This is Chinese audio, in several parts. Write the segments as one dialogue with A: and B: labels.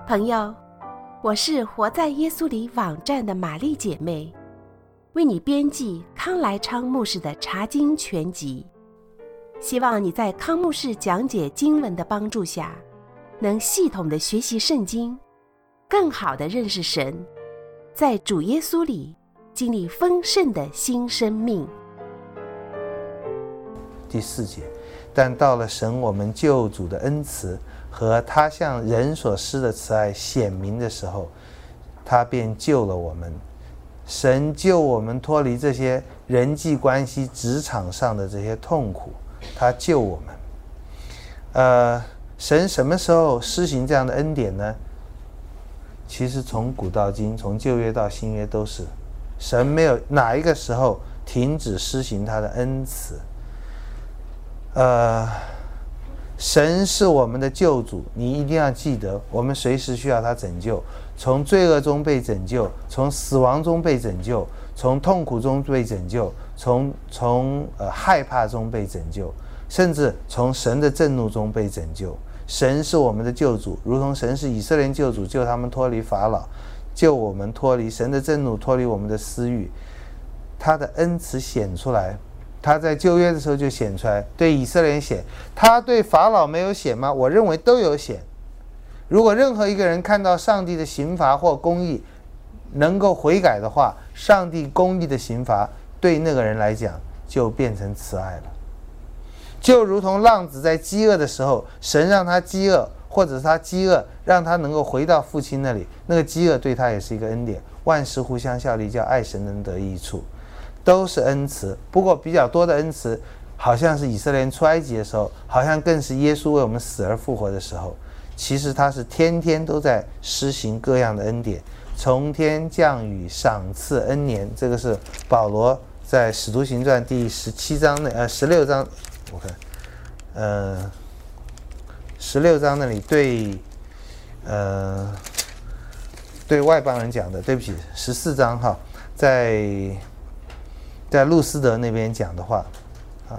A: 朋友，我是活在耶稣里网站的玛丽姐妹，为你编辑康来昌牧师的查经全集，希望你在康牧师讲解经文的帮助下，能系统的学习圣经，更好的认识神，在主耶稣里经历丰盛的新生命。
B: 第4节，但到了神我们救主的恩慈和他向人所施的慈爱显明的时候，他便救了我们。神救我们脱离这些人际关系、职场上的这些痛苦，他救我们。神什么时候施行这样的恩典呢？其实从古到今，从旧约到新约都是，神没有哪一个时候停止施行他的恩慈。神是我们的救主，你一定要记得，我们随时需要他拯救，从罪恶中被拯救，从死亡中被拯救，从痛苦中被拯救，从害怕中被拯救，甚至从神的震怒中被拯救。神是我们的救主，如同神是以色列救主，救他们脱离法老，救我们脱离神的震怒，脱离我们的私欲。他的恩慈显出来，他在旧约的时候就显出来，对以色列人显，他对法老没有显吗？我认为都有显。如果任何一个人看到上帝的刑罚或公义能够悔改的话，上帝公义的刑罚对那个人来讲就变成慈爱了。就如同浪子在饥饿的时候，神让他饥饿，或者是他饥饿让他能够回到父亲那里，那个饥饿对他也是一个恩典。万事互相效力，叫爱神能得益处，都是恩慈。不过比较多的恩慈好像是以色列人出埃及的时候，好像更是耶稣为我们死而复活的时候。其实他是天天都在施行各样的恩典，从天降雨，赏赐恩年。这个是保罗在使徒行传第16章我看16章那里对外邦人讲的，对不起，14章哈，在路斯德那边讲的话啊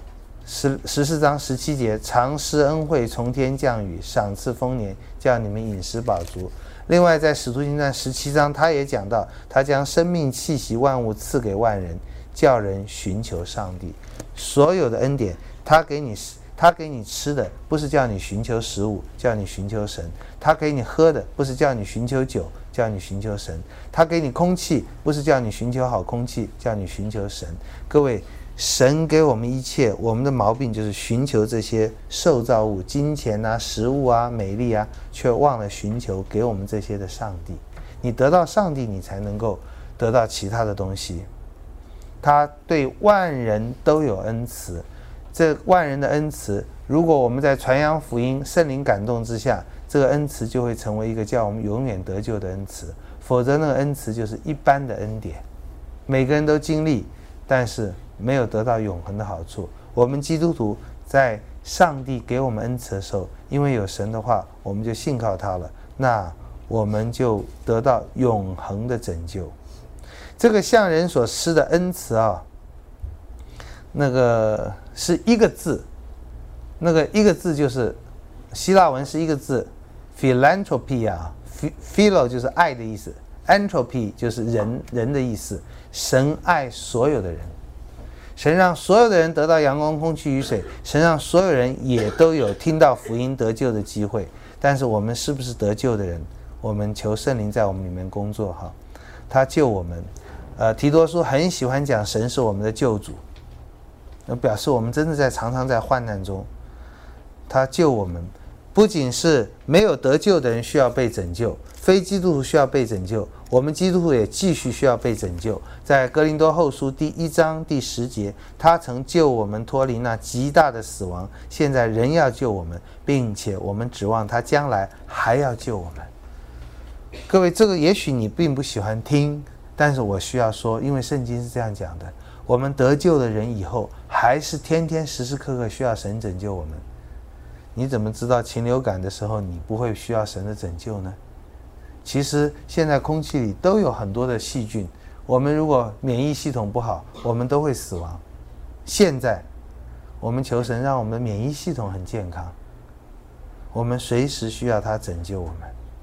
B: ，14章17节，常施恩惠，从天降雨，赏赐丰年，叫你们饮食饱足。另外在使徒行传17章他也讲到，他将生命气息万物赐给万人，叫人寻求上帝。所有的恩典他给你吃的，不是叫你寻求食物，叫你寻求神。他给你喝的，不是叫你寻求酒，叫你寻求神。他给你空气，不是叫你寻求好空气，叫你寻求神。各位，神给我们一切，我们的毛病就是寻求这些受造物，金钱啊、食物啊、美丽啊，却忘了寻求给我们这些的上帝。你得到上帝，你才能够得到其他的东西。他对万人都有恩慈，这万人的恩慈，如果我们在传扬福音、圣灵感动之下，这个恩慈就会成为一个叫我们永远得救的恩慈。否则那个恩慈就是一般的恩典，每个人都经历，但是没有得到永恒的好处。我们基督徒在上帝给我们恩慈的时候，因为有神的话，我们就信靠他了，那我们就得到永恒的拯救。这个向人所施的恩慈啊，那个是一个字，那个一个字就是希腊文是一个字 philanthropy 啊 philo 就是爱的意思， anthropy 就是人的意思。神爱所有的人，神让所有的人得到阳光、空气、雨水，神让所有人也都有听到福音得救的机会。但是我们是不是得救的人？我们求圣灵在我们里面工作哈，他救我们。提多书很喜欢讲神是我们的救主，表示我们真的常常在患难中，他救我们。不仅是没有得救的人需要被拯救，非基督徒需要被拯救，我们基督徒也继续需要被拯救。在哥林多后书第1章第10节，他曾救我们脱离那极大的死亡，现在仍要救我们，并且我们指望他将来还要救我们。各位，这个也许你并不喜欢听，但是我需要说，因为圣经是这样讲的，我们得救的人以后还是天天时时刻刻需要神拯救我们。你怎么知道禽流感的时候你不会需要神的拯救呢？其实现在空气里都有很多的细菌，我们如果免疫系统不好，我们都会死亡。现在我们求神让我们的免疫系统很健康，我们随时需要他拯救我们。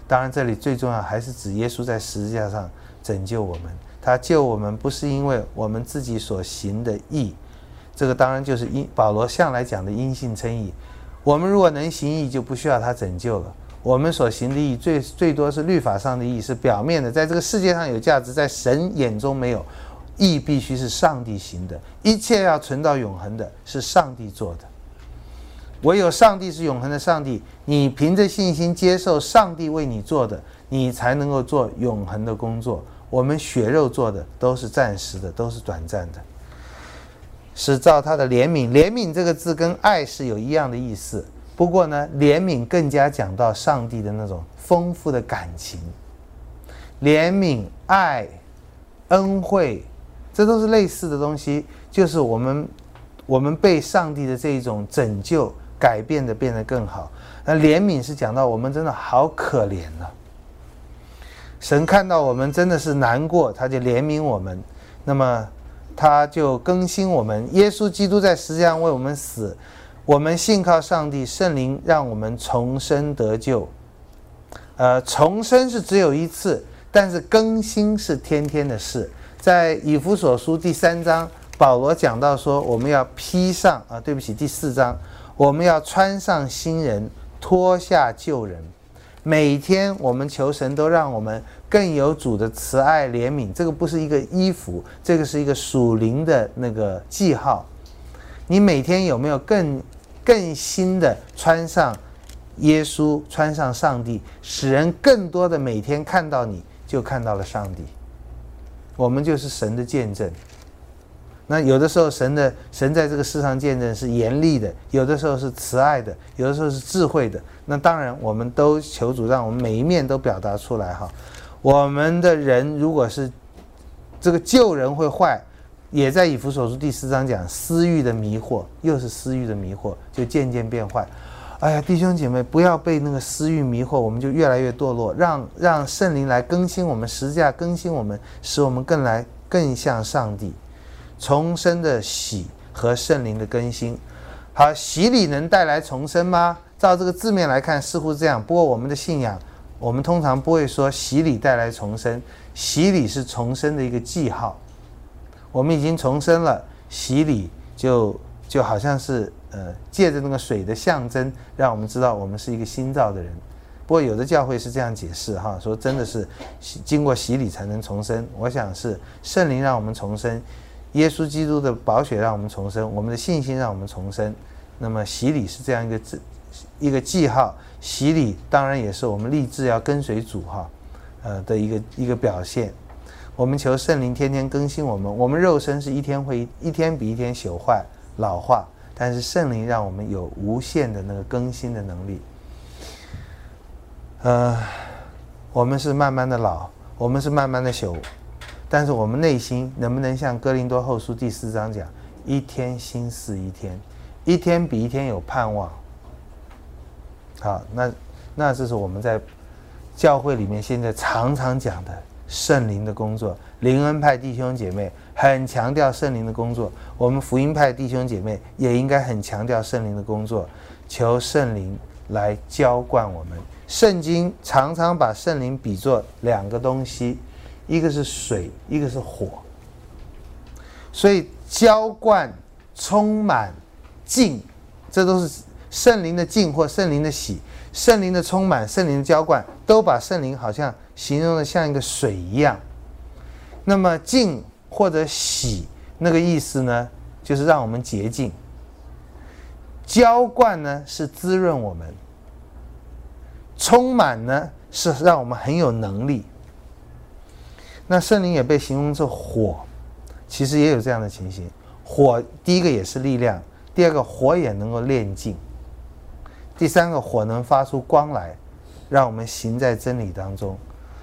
B: 当然，这里最重要还是指耶稣在十字架上拯救我们。他救我们不是因为我们自己所行的义，这个当然就是保罗向来讲的因信称义。我们如果能行义，就不需要他拯救了。我们所行的义最多是律法上的义，是表面的，在这个世界上有价值，在神眼中没有。义必须是上帝行的，一切要存到永恒的，是上帝做的。唯有上帝是永恒的上帝，你凭着信心接受上帝为你做的，你才能够做永恒的工作。我们血肉做的都是暂时的，都是短暂的。是照他的怜悯，怜悯这个字跟爱是有一样的意思，不过呢，怜悯更加讲到上帝的那种丰富的感情。怜悯、爱、恩惠，这都是类似的东西，就是我们被上帝的这一种拯救改变的变得更好。那怜悯是讲到我们真的好可怜了，神看到我们真的是难过，他就怜悯我们，那么他就更新我们。耶稣基督在十字架上为我们死，我们信靠上帝，圣灵让我们重生得救。重生是只有一次，但是更新是天天的事。在以弗所书第3章，保罗讲到说，我们要披上第4章，我们要穿上新人，脱下旧人。每天我们求神都让我们更有主的慈爱怜悯，这个不是一个衣服，这个是一个属灵的那个记号。你每天有没有更新的穿上耶稣，穿上上帝，使人更多的每天看到你就看到了上帝。我们就是神的见证。那有的时候神在这个世上见证是严厉的，有的时候是慈爱的，有的时候是智慧的。那当然我们都求主让我们每一面都表达出来哈。我们的人如果是这个旧人会坏，也在以弗所书第4章讲私欲的迷惑，又是私欲的迷惑，就渐渐变坏。哎呀，弟兄姐妹，不要被那个私欲迷惑，我们就越来越堕落。让圣灵来更新我们，十字架更新我们，使我们更像上帝。重生的洗和圣灵的更新。好，洗礼能带来重生吗？照这个字面来看，似乎这样。不过我们的信仰，我们通常不会说洗礼带来重生，洗礼是重生的一个记号。我们已经重生了，洗礼就好像是借着那个水的象征，让我们知道我们是一个新造的人。不过有的教会是这样解释哈，说真的是经过洗礼才能重生。我想是圣灵让我们重生，耶稣基督的宝血让我们重生，我们的信心让我们重生。那么洗礼是这样一个记号，洗礼当然也是我们立志要跟随主的一个表现。我们求圣灵天天更新我们，我们肉身是一天比一天朽坏老化，但是圣灵让我们有无限的那个更新的能力。我们是慢慢的老，我们是慢慢的朽，但是我们内心能不能像哥林多后书第4章讲，一天新似一天，一天比一天有盼望。好，那这是我们在教会里面现在常常讲的圣灵的工作。灵恩派弟兄姐妹很强调圣灵的工作，我们福音派弟兄姐妹也应该很强调圣灵的工作，求圣灵来浇灌我们。圣经常常把圣灵比作两个东西，一个是水，一个是火。所以浇灌、充满、浸，这都是圣灵的浸或圣灵的洗。圣灵的充满、圣灵的浇灌，都把圣灵好像形容的像一个水一样。那么浸或者洗那个意思呢，就是让我们洁净。浇灌呢是滋润我们，充满呢是让我们很有能力。那圣灵也被形容成火，其实也有这样的情形。火第一个也是力量，第二个火也能够炼净，第三个火能发出光来，让我们行在真理当中。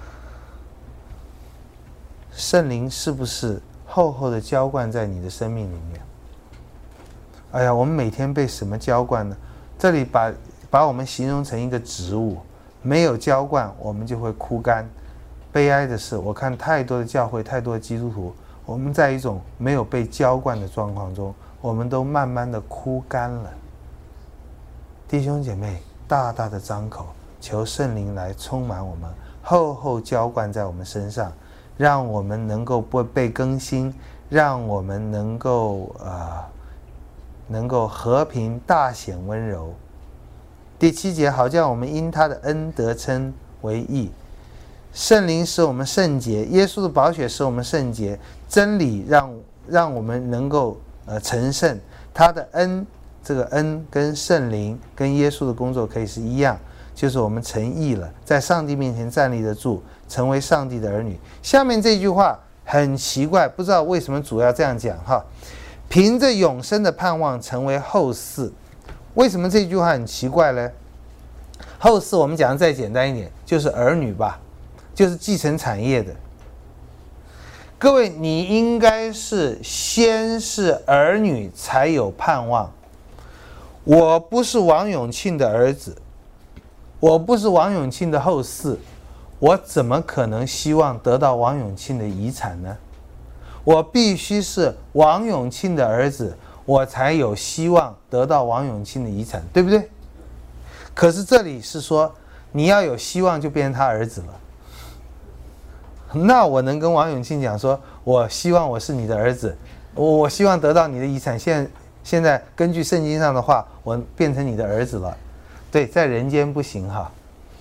B: 圣灵是不是厚厚的浇灌在你的生命里面？哎呀，我们每天被什么浇灌呢？这里把我们形容成一个植物，没有浇灌我们就会枯干。悲哀的是，我看太多的教会，太多的基督徒，我们在一种没有被浇灌的状况中，我们都慢慢的枯干了。弟兄姐妹，大大的张口， 求圣灵来充满我们，厚厚浇灌在我们身上，让我们能够不被更新，让我们能够和平大显温柔。第7节，好叫我们因他的恩得称为义。圣灵使我们圣洁，耶稣的宝血使我们圣洁，真理让我们能够成圣。他的恩，这个恩跟圣灵跟耶稣的工作可以是一样，就是我们成义了，在上帝面前站立得住，成为上帝的儿女。下面这句话很奇怪，不知道为什么主要这样讲哈，凭着永生的盼望成为后嗣。为什么这句话很奇怪呢？后嗣我们讲的再简单一点，就是儿女吧，就是继承产业的。各位，你应该是先是儿女才有盼望。我不是王永庆的儿子，我不是王永庆的后嗣，我怎么可能希望得到王永庆的遗产呢？我必须是王永庆的儿子，我才有希望得到王永庆的遗产，对不对？可是这里是说，你要有希望就变成他儿子了。那我能跟王永庆讲说，我希望我是你的儿子，我希望得到你的遗产，现在根据圣经上的话，我变成你的儿子了。对，在人间不行哈，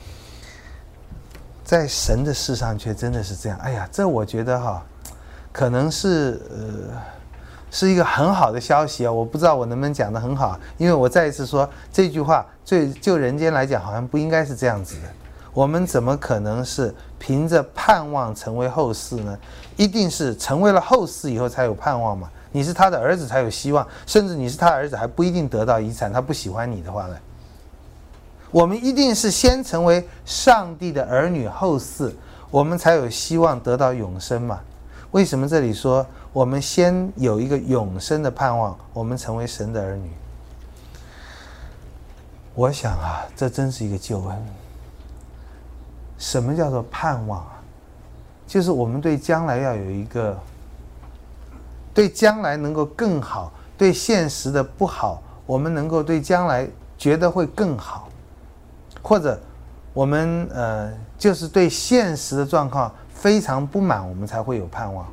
B: 在神的事上却真的是这样。哎呀，这我觉得哈，可能是是一个很好的消息啊！我不知道我能不能讲得很好，因为我再一次说这句话，就人间来讲，好像不应该是这样子的。我们怎么可能是凭着盼望成为后嗣呢？一定是成为了后嗣以后才有盼望嘛。你是他的儿子才有希望，甚至你是他的儿子还不一定得到遗产，他不喜欢你的话呢。我们一定是先成为上帝的儿女后嗣，我们才有希望得到永生嘛。为什么这里说我们先有一个永生的盼望，我们成为神的儿女？我想啊，这真是一个救恩。什么叫做盼望啊？就是我们对将来要有一个，对将来能够更好，对现实的不好，我们能够对将来觉得会更好，或者我们就是对现实的状况非常不满，我们才会有盼望。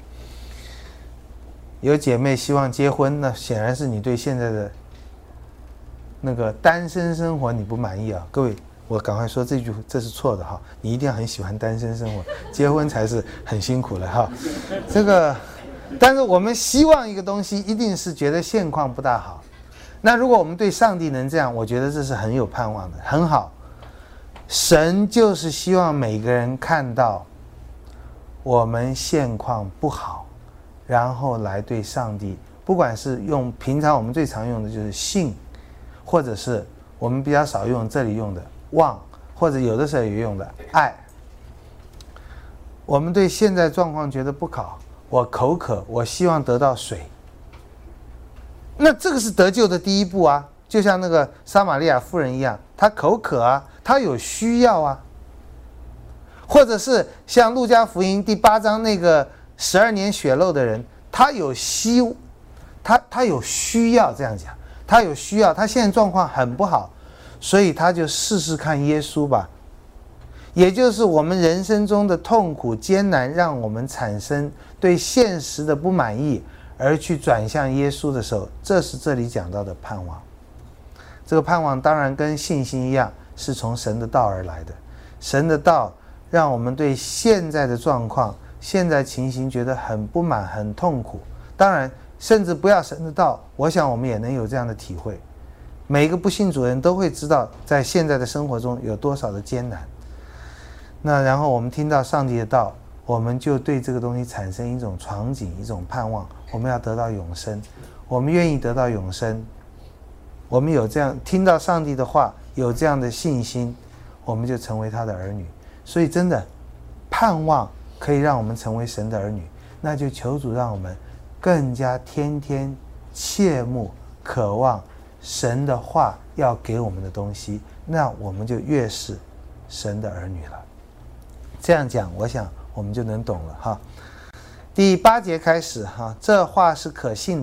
B: 有姐妹希望结婚，那显然是你对现在的那个单身生活你不满意啊。各位，我赶快说这句，这是错的哈！你一定要很喜欢单身生活，结婚才是很辛苦的哈。这个，但是我们希望一个东西，一定是觉得现况不大好。那如果我们对上帝能这样，我觉得这是很有盼望的，很好。神就是希望每个人看到我们现况不好，然后来对上帝，不管是用平常我们最常用的就是信，或者是我们比较少用这里用的望，或者有的时候也用的爱。我们对现在状况觉得不好，我口渴，我希望得到水，那这个是得救的第一步啊。就像那个撒玛利亚妇人一样，她口渴啊，她有需要啊。或者是像路加福音第8章那个12年血漏的人，他有他有需要，这样讲，他有需要，他现在状况很不好，所以他就试试看耶稣吧。也就是我们人生中的痛苦艰难，让我们产生对现实的不满意，而去转向耶稣的时候，这是这里讲到的盼望。这个盼望当然跟信心一样，是从神的道而来的。神的道让我们对现在的状况、现在情形觉得很不满、很痛苦。当然，甚至不要神的道，我想我们也能有这样的体会。每一个不信主人都会知道，在现在的生活中有多少的艰难。那然后我们听到上帝的道，我们就对这个东西产生一种憧憬、一种盼望。我们要得到永生，我们愿意得到永生。我们有这样听到上帝的话，有这样的信心，我们就成为他的儿女。所以真的盼望可以让我们成为神的儿女，那就求主让我们更加天天切慕渴望神的话要给我们的东西，那我们就越是神的儿女了。这样讲我想我们就能懂了哈。第8节开始哈，这话是可信的，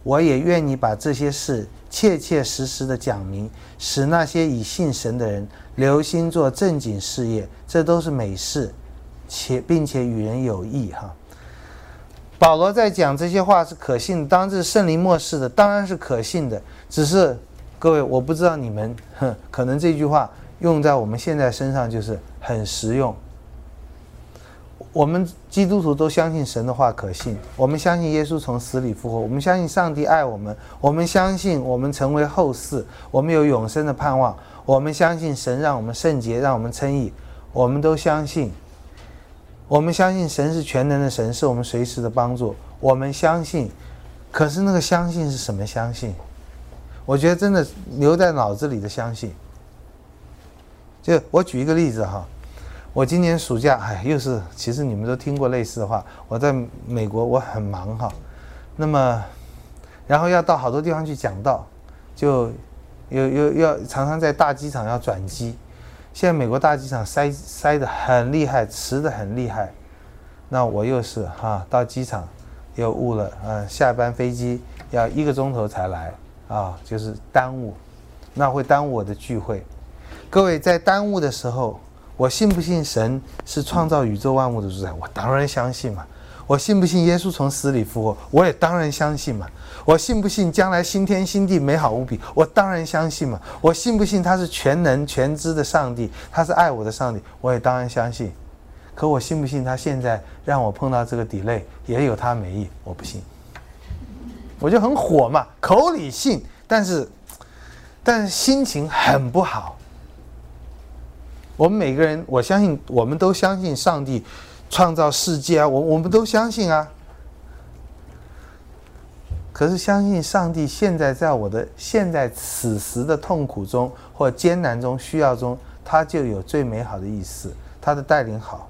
B: 我也愿你把这些事切切实实的讲明，使那些以信神的人留心做正经事业，这都是美事，并且与人有益哈。保罗在讲这些话是可信的，当然是圣灵默示的，当然是可信的。只是各位，我不知道你们，可能这句话用在我们现在身上就是很实用。我们基督徒都相信神的话可信，我们相信耶稣从死里复活，我们相信上帝爱我们，我们相信我们成为后嗣，我们有永生的盼望，我们相信神让我们圣洁，让我们称义，我们都相信。我们相信神是全能的神，是我们随时的帮助，我们相信。可是那个相信是什么相信？我觉得真的留在脑子里的相信。就我举一个例子哈，我今年暑假，又是，其实你们都听过类似的话。我在美国，我很忙哈，那么，然后要到好多地方去讲道，就要常常在大机场要转机。现在美国大机场塞得很厉害，迟得很厉害。那我又是到机场又误了，下班飞机要1个钟头才来就是耽误，那会耽误我的聚会。各位，在耽误的时候，我信不信神是创造宇宙万物的主宰？我当然相信嘛。我信不信耶稣从死里复活？我也当然相信嘛。我信不信将来新天新地美好无比？我当然相信嘛。我信不信他是全能全知的上帝，他是爱我的上帝？我也当然相信。可我信不信他现在让我碰到这个delay也有他美意？我不信。我就很火嘛，口里信，但是心情很不好。我们每个人，我相信我们都相信上帝创造世界啊，我们都相信啊。可是相信上帝现在在我的现在此时的痛苦中或艰难中需要中，他就有最美好的意思，他的带领好。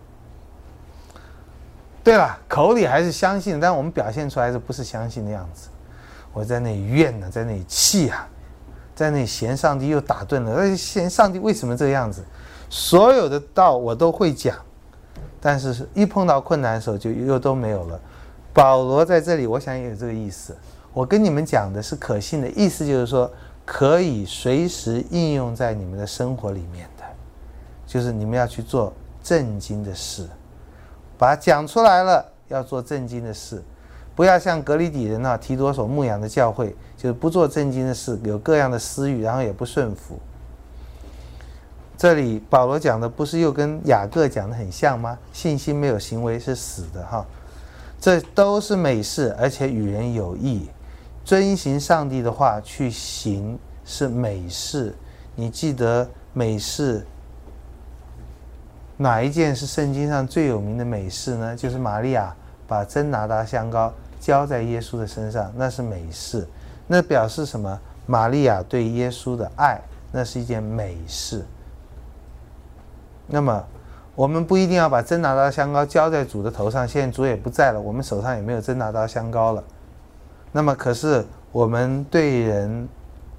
B: 对了，口里还是相信，但我们表现出来是不是相信的样子？我在那里怨呢，在那里气啊，在那里嫌上帝又打盹了，嫌上帝为什么这个样子？所有的道我都会讲，但是一碰到困难的时候就又都没有了。保罗在这里我想也有这个意思，我跟你们讲的是可信的，意思就是说可以随时应用在你们的生活里面的，就是你们要去做正经的事，把它讲出来了，要做正经的事，不要像革哩底人提多所牧养的教会，就是不做正经的事，有各样的私欲，然后也不顺服。这里保罗讲的不是又跟雅各讲的很像吗？信心没有行为是死的哈，这都是美事，而且与人有益。遵行上帝的话去行是美事。你记得美事哪一件是圣经上最有名的美事呢？就是玛利亚把真拿达香膏浇在耶稣的身上，那是美事。那表示什么？玛利亚对耶稣的爱，那是一件美事。那么我们不一定要把真拿达香膏浇在主的头上，现在主也不在了，我们手上也没有真拿达香膏了。那么可是我们对人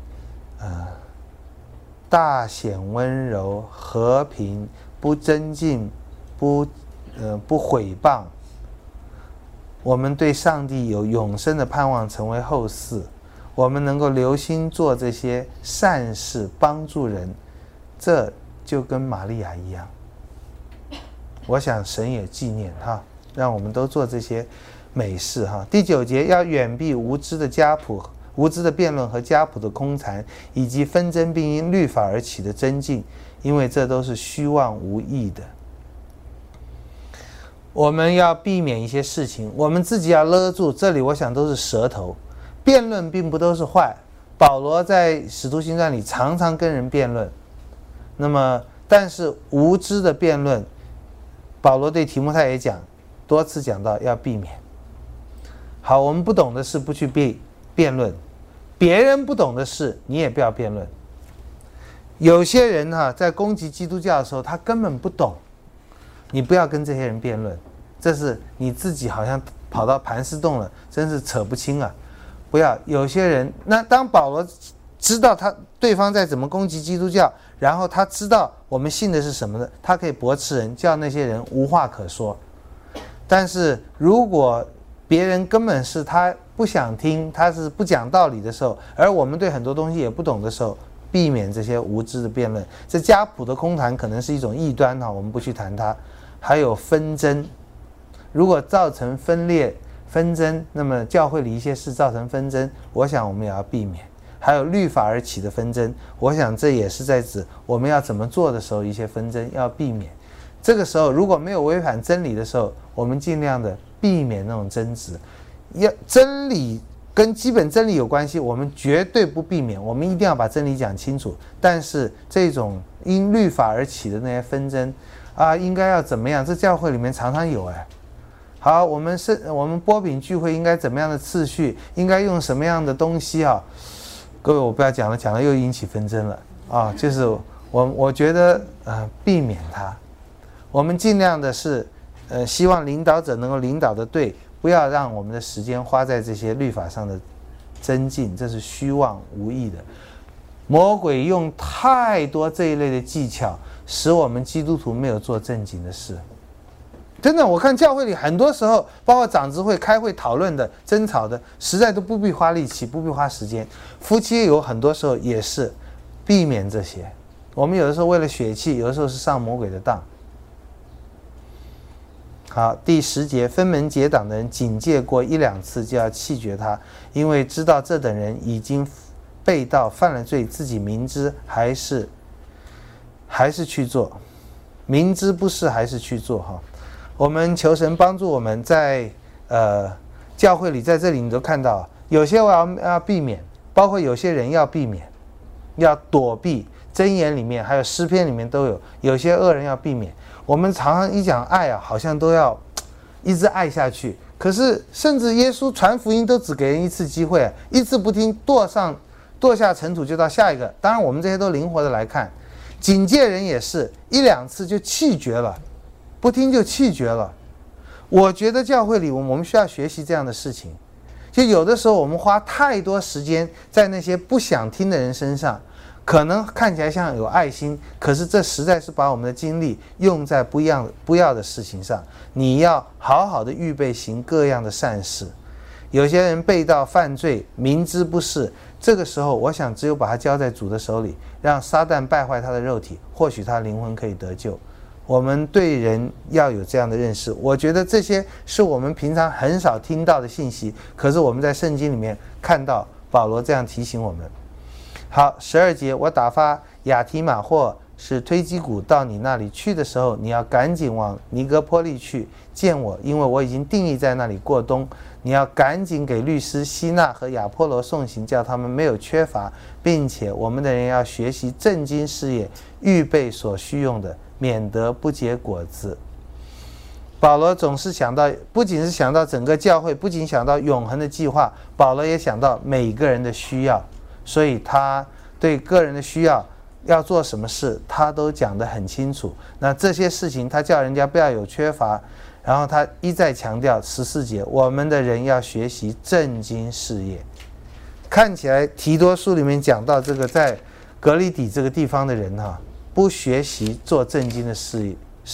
B: 大显温柔，和平，不争竞，不毁谤。我们对上帝有永生的盼望，成为后嗣。我们能够留心做这些善事，帮助人，这就跟玛利亚一样。我想神也纪念让我们都做这些美事第9节，要远避无知的家谱、无知的辩论和家谱的空谈，以及纷争并因律法而起的争竞，因为这都是虚妄无益的。我们要避免一些事情，我们自己要勒住。这里我想都是舌头，辩论并不都是坏。保罗在使徒行传里常常跟人辩论，那么但是无知的辩论，保罗对提摩太也讲，多次讲到要避免。好，我们不懂的事不去辩论，别人不懂的事你也不要辩论。有些人在攻击基督教的时候，他根本不懂，你不要跟这些人辩论，这是你自己好像跑到盘丝洞了，真是扯不清啊！不要，有些人，那当保罗知道对方在怎么攻击基督教，然后他知道我们信的是什么的，他可以驳斥人，叫那些人无话可说。但是如果别人根本是他不想听，他是不讲道理的时候，而我们对很多东西也不懂的时候，避免这些无知的辩论。这家谱的空谈可能是一种异端我们不去谈它。还有纷争，如果造成分裂纷争，那么教会里一些事造成纷争，我想我们也要避免。还有律法而起的纷争，我想这也是在指我们要怎么做的时候一些纷争要避免。这个时候如果没有违反真理的时候，我们尽量的避免那种争执。真理跟基本真理有关系，我们绝对不避免，我们一定要把真理讲清楚。但是这种因律法而起的那些纷争应该要怎么样，这教会里面常常有好，我们波饼聚会应该怎么样的次序，应该用什么样的东西各位我不要讲了，讲了又引起纷争了就是我觉得避免它，我们尽量的是希望领导者能够领导的对，不要让我们的时间花在这些律法上的增进，这是虚妄无益的。魔鬼用太多这一类的技巧，使我们基督徒没有做正经的事。真的，我看教会里很多时候，包括长执会开会讨论的、争吵的，实在都不必花力气，不必花时间。夫妻有很多时候也是避免这些。我们有的时候为了血气，有的时候是上魔鬼的当。好，第10节，分门结党的人警戒过1、2次就要弃绝他，因为知道这等人已经背道犯了罪，自己明知还是去做，明知不是还是去做我们求神帮助我们在教会里，在这里你都看到，有些我要避免，包括有些人要避免，要躲避。箴言里面还有诗篇里面都有些恶人要避免。我们常常一讲爱好像都要一直爱下去，可是甚至耶稣传福音都只给人一次机会，一次不听堕下尘土就到下一个。当然我们这些都灵活的来看，警戒人也是1、2次就弃绝了，不听就弃绝了。我觉得教会里我们需要学习这样的事情，就有的时候我们花太多时间在那些不想听的人身上，可能看起来像有爱心，可是这实在是把我们的精力用在不要的事情上。你要好好的预备行各样的善事。有些人背道犯罪，明知不是，这个时候我想只有把他交在主的手里，让撒旦败坏他的肉体，或许他灵魂可以得救。我们对人要有这样的认识，我觉得这些是我们平常很少听到的信息，可是我们在圣经里面看到保罗这样提醒我们。好，12节，我打发亚提马或是推基古到你那里去的时候，你要赶紧往尼哥波利去见我，因为我已经定义在那里过冬。你要赶紧给律师希纳和亚波罗送行，叫他们没有缺乏，并且我们的人要学习正经事业，预备所需用的，免得不结果子。保罗总是想到，不仅是想到整个教会，不仅想到永恒的计划，保罗也想到每个人的需要，所以他对个人的需要要做什么事，他都讲得很清楚。那这些事情他叫人家不要有缺乏，然后他一再强调14节，我们的人要学习正经事业。看起来提多书里面讲到这个，在革哩底这个地方的人不学习做正经的事，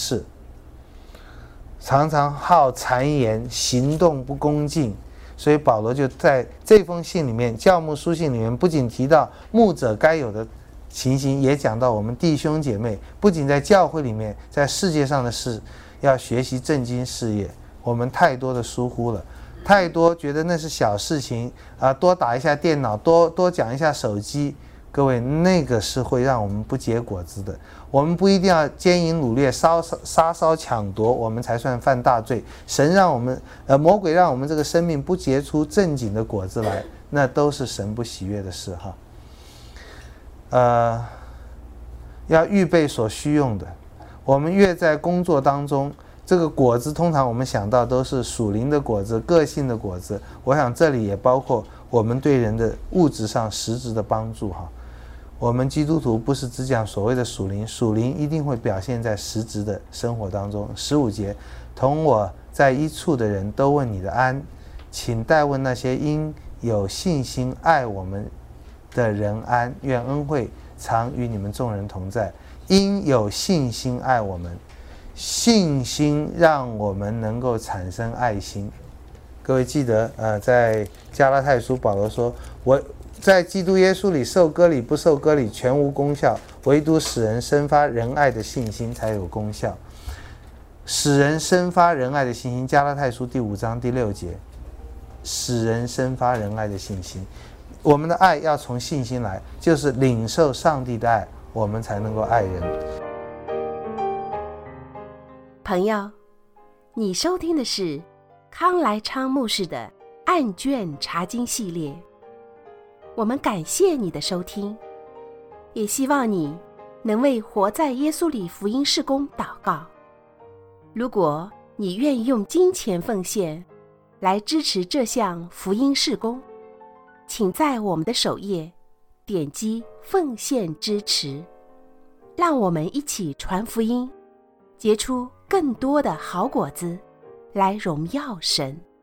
B: 常常好谗言，行动不恭敬。所以保罗就在这封信里面，教牧书信里面，不仅提到牧者该有的情形，也讲到我们弟兄姐妹不仅在教会里面，在世界上的事要学习正经事业。我们太多的疏忽了，太多觉得那是小事情多打一下电脑，多讲一下手机，各位，那个是会让我们不结果子的。我们不一定要奸淫掳掠、杀烧抢夺，我们才算犯大罪。神让我们魔鬼让我们这个生命不结出正经的果子来，那都是神不喜悦的事要预备所需用的。我们越在工作当中，这个果子通常我们想到都是属灵的果子、个性的果子。我想这里也包括我们对人的物质上实质的帮助我们基督徒不是只讲所谓的属灵，属灵一定会表现在实质的生活当中。15节，同我在一处的人都问你的安，请代问那些因有信心爱我们的人安，愿恩惠常与你们众人同在。因有信心爱我们，信心让我们能够产生爱心。 各位记得在加拉太书保罗说，我在基督耶稣里受割礼不受割礼全无功效，唯独使人生发仁爱的信心才有功效。使人生发仁爱的信心，加拉太书第5章第6节，使人生发仁爱的信心。我们的爱要从信心来，就是领受上帝的爱，我们才能够爱人。
A: 朋友，你收听的是康来昌牧师的案卷查经系列。我们感谢你的收听，也希望你能为活在耶稣里福音事工祷告。如果你愿意用金钱奉献来支持这项福音事工，请在我们的首页点击奉献支持，让我们一起传福音，结出更多的好果子，来荣耀神。